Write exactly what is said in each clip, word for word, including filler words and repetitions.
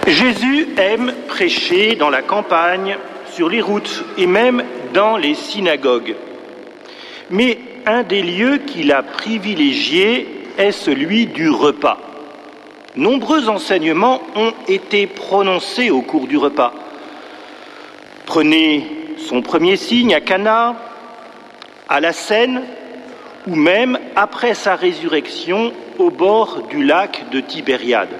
Jésus aime prêcher dans la campagne, sur les routes et même dans les synagogues. Mais un des lieux qu'il a privilégié est celui du repas. Nombreux enseignements ont été prononcés au cours du repas. Prenez son premier signe à Cana, à la Seine, ou même après sa résurrection au bord du lac de Tibériade.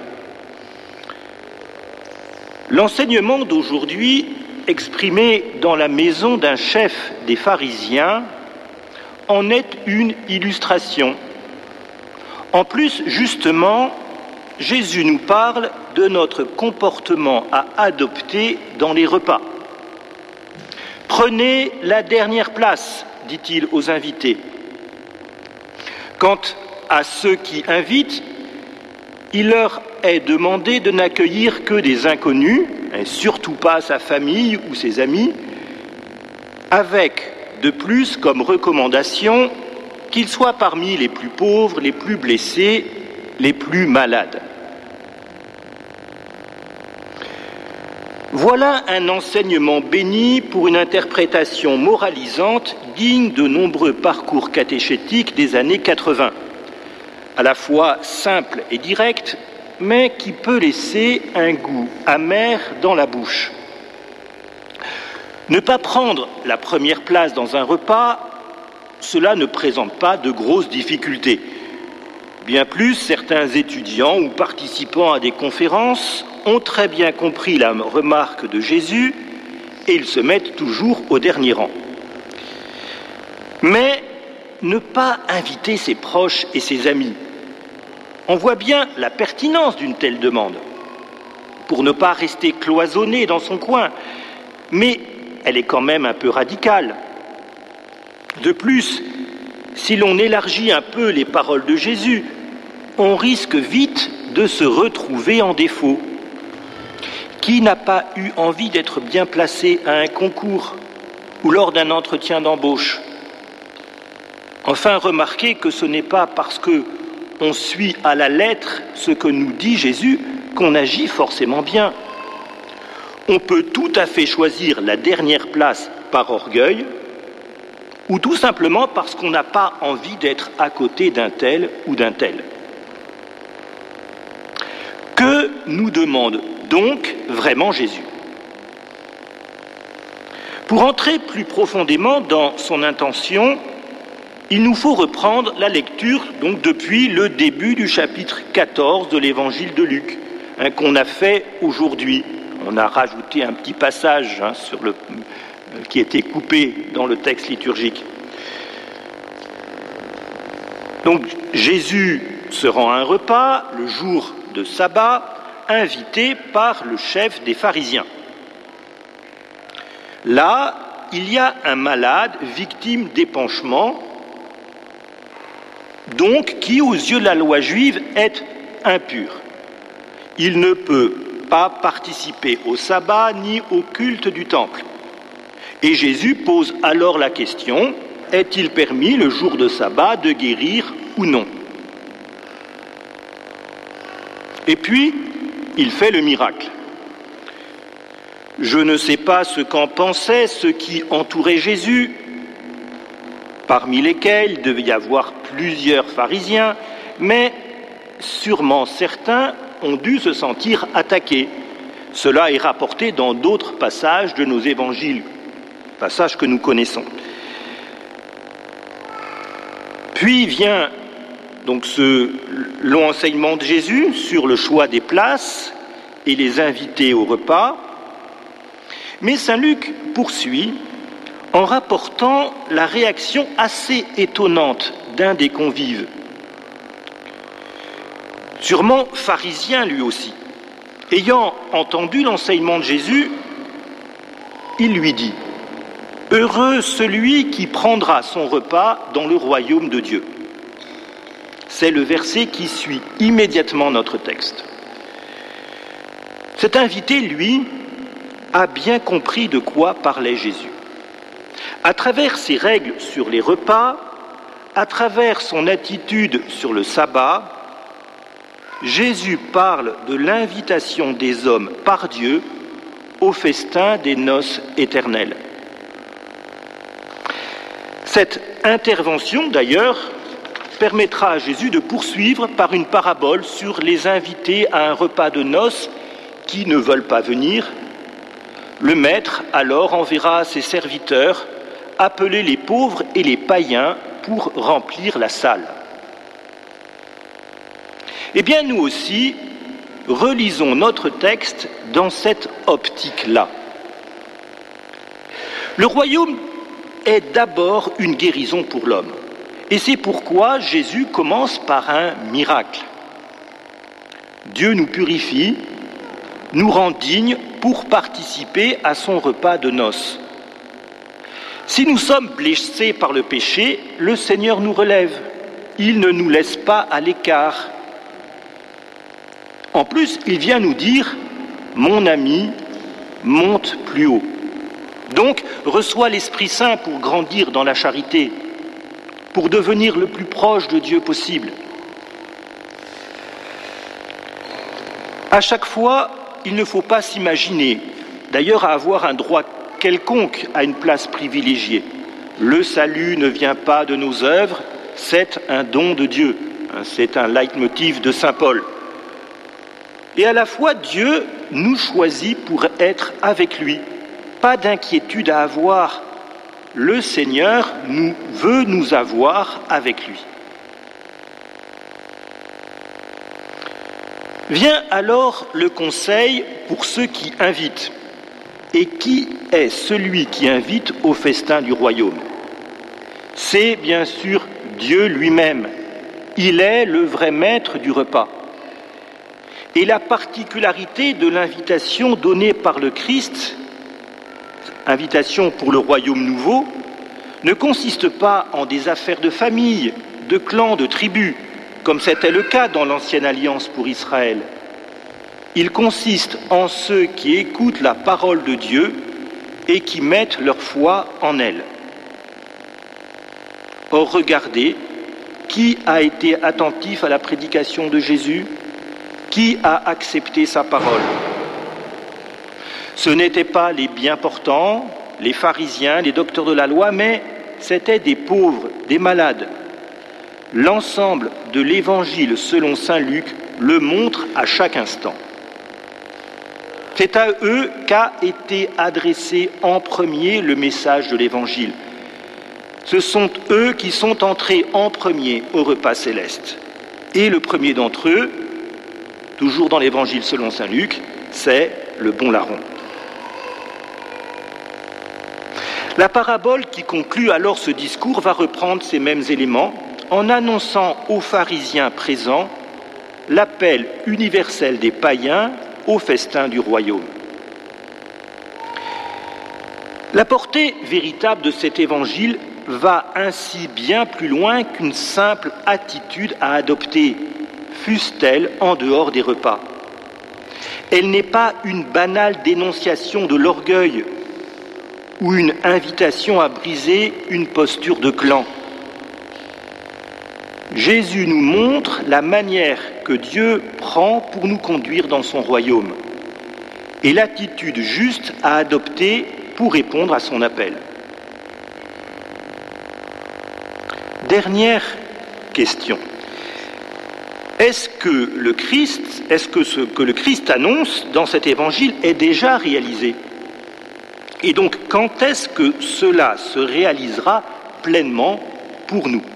L'enseignement d'aujourd'hui, exprimé dans la maison d'un chef des pharisiens, en est une illustration. En plus, justement, Jésus nous parle de notre comportement à adopter dans les repas. « Prenez la dernière place », dit-il aux invités. Quant à ceux qui invitent, il leur est demandé de n'accueillir que des inconnus, et surtout pas sa famille ou ses amis, avec de plus comme recommandation qu'ils soient parmi les plus pauvres, les plus blessés, les plus malades. Voilà un enseignement béni pour une interprétation moralisante digne de nombreux parcours catéchétiques des années quatre-vingts, à la fois simple et direct, mais qui peut laisser un goût amer dans la bouche. Ne pas prendre la première place dans un repas, cela ne présente pas de grosses difficultés. Bien plus, certains étudiants ou participants à des conférences ont très bien compris la remarque de Jésus et ils se mettent toujours au dernier rang. Mais ne pas inviter ses proches et ses amis. On voit bien la pertinence d'une telle demande, pour ne pas rester cloisonné dans son coin, mais elle est quand même un peu radicale. De plus, si l'on élargit un peu les paroles de Jésus, on risque vite de se retrouver en défaut. Qui n'a pas eu envie d'être bien placé à un concours ou lors d'un entretien d'embauche? Enfin, remarquez que ce n'est pas parce que on suit à la lettre ce que nous dit Jésus qu'on agit forcément bien. On peut tout à fait choisir la dernière place par orgueil ou tout simplement parce qu'on n'a pas envie d'être à côté d'un tel ou d'un tel. Que nous demande donc vraiment Jésus? Pour entrer plus profondément dans son intention, il nous faut reprendre la lecture donc depuis le début du chapitre quatorze de l'évangile de Luc, hein, qu'on a fait aujourd'hui. On a rajouté un petit passage hein, sur le, euh, qui était coupé dans le texte liturgique. Donc Jésus se rend à un repas le jour de sabbat, invité par le chef des pharisiens. Là, il y a un malade victime d'épanchement, donc qui, aux yeux de la loi juive, est impur. Il ne peut pas participer au sabbat ni au culte du temple. Et Jésus pose alors la question, est-il permis le jour de sabbat de guérir ou non? Et puis, il fait le miracle. Je ne sais pas ce qu'en pensaient ceux qui entouraient Jésus, parmi lesquels il devait y avoir plusieurs pharisiens, mais sûrement certains ont dû se sentir attaqués. Cela est rapporté dans d'autres passages de nos évangiles, passages que nous connaissons. Puis vient donc ce long enseignement de Jésus sur le choix des places et les invités au repas. Mais saint Luc poursuit en rapportant la réaction assez étonnante d'un des convives, sûrement pharisien lui aussi. Ayant entendu l'enseignement de Jésus, il lui dit « Heureux celui qui prendra son repas dans le royaume de Dieu ». C'est le verset qui suit immédiatement notre texte. Cet invité, lui, a bien compris de quoi parlait Jésus. À travers ses règles sur les repas, à travers son attitude sur le sabbat, Jésus parle de l'invitation des hommes par Dieu au festin des noces éternelles. Cette intervention, d'ailleurs, permettra à Jésus de poursuivre par une parabole sur les invités à un repas de noces qui ne veulent pas venir. Le maître alors enverra ses serviteurs appeler les pauvres et les païens pour remplir la salle. Eh bien, nous aussi, relisons notre texte dans cette optique-là. Le royaume est d'abord une guérison pour l'homme. Et c'est pourquoi Jésus commence par un miracle. Dieu nous purifie, nous rend dignes pour participer à son repas de noces. Si nous sommes blessés par le péché, le Seigneur nous relève. Il ne nous laisse pas à l'écart. En plus, il vient nous dire « Mon ami, monte plus haut ». Donc, reçois l'Esprit Saint pour grandir dans la charité, pour devenir le plus proche de Dieu possible. À chaque fois, il ne faut pas s'imaginer, d'ailleurs, à avoir un droit quelconque à une place privilégiée. Le salut ne vient pas de nos œuvres, c'est un don de Dieu. C'est un leitmotiv de saint Paul. Et à la fois, Dieu nous choisit pour être avec lui. Pas d'inquiétude à avoir. Le Seigneur nous veut nous avoir avec lui. Vient alors le conseil pour ceux qui invitent. Et qui est celui qui invite au festin du royaume? C'est bien sûr Dieu lui-même. Il est le vrai maître du repas. Et la particularité de l'invitation donnée par le Christ, invitation pour le royaume nouveau, ne consiste pas en des affaires de famille, de clans, de tribus, comme c'était le cas dans l'Ancienne Alliance pour Israël. Il consiste en ceux qui écoutent la parole de Dieu et qui mettent leur foi en elle. Or, regardez, qui a été attentif à la prédication de Jésus? Qui a accepté sa parole? Ce n'étaient pas les bien portants, les pharisiens, les docteurs de la loi, mais c'étaient des pauvres, des malades. L'ensemble de l'Évangile selon saint Luc le montre à chaque instant. C'est à eux qu'a été adressé en premier le message de l'Évangile. Ce sont eux qui sont entrés en premier au repas céleste. Et le premier d'entre eux, toujours dans l'Évangile selon saint Luc, c'est le bon larron. La parabole qui conclut alors ce discours va reprendre ces mêmes éléments en annonçant aux pharisiens présents l'appel universel des païens au festin du royaume. La portée véritable de cet évangile va ainsi bien plus loin qu'une simple attitude à adopter, fût-elle en dehors des repas. Elle n'est pas une banale dénonciation de l'orgueil ou une invitation à briser une posture de clan. Jésus nous montre la manière que Dieu prend pour nous conduire dans son royaume et l'attitude juste à adopter pour répondre à son appel. Dernière question. Est-ce que le Christ, est-ce que ce que le Christ annonce dans cet évangile est déjà réalisé? Et donc, quand est-ce que cela se réalisera pleinement pour nous?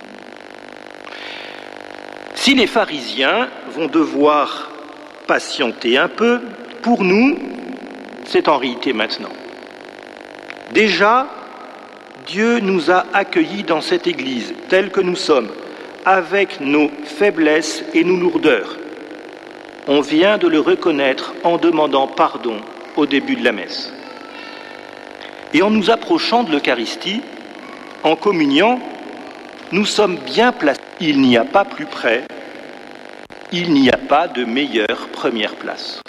Si les pharisiens vont devoir patienter un peu, pour nous, c'est en réalité maintenant. Déjà, Dieu nous a accueillis dans cette Église, telle que nous sommes, avec nos faiblesses et nos lourdeurs. On vient de le reconnaître en demandant pardon au début de la messe. Et en nous approchant de l'Eucharistie, en communiant, nous sommes bien placés. Il n'y a pas plus près, il n'y a pas de meilleure première place.